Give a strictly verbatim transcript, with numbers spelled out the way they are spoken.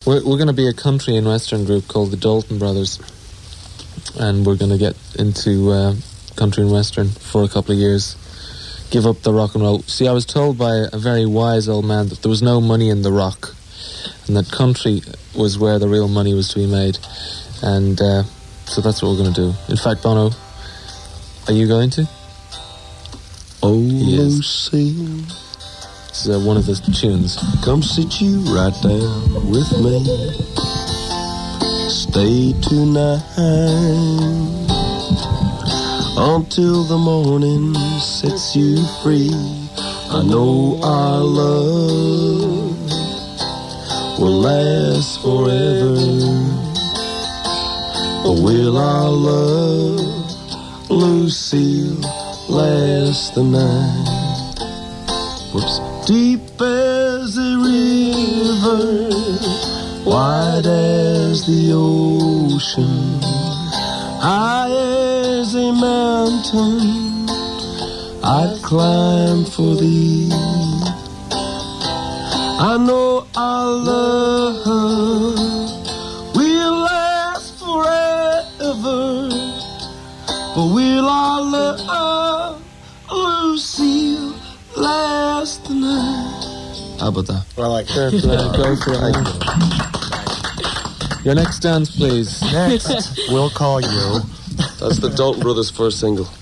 We're, we're going to be a country and western group called the Dalton Brothers, and we're going to get into uh, country and western for a couple of years. Give up the rock and roll. See, I was told by a very wise old man that there was no money in the rock, and that country was where the real money was to be made. And uh, so that's what we're going to do. In fact, Bono, are you going to? Oh, Lucille, this is uh, one of the tunes. Come sit you right down with me. Stay tonight until the morning sets you free. I know our love will last forever, but will our love, Lucille, last the night? Whoops. Deep as the river, wide as the ocean, high as a mountain, I'd climb for thee. I know our love will last forever, but will our love, Lucille, last the night? How about that? I like Fair play. Go for it. Your next dance, please. Next, We'll Call You. That's the Dalton Brothers' first single.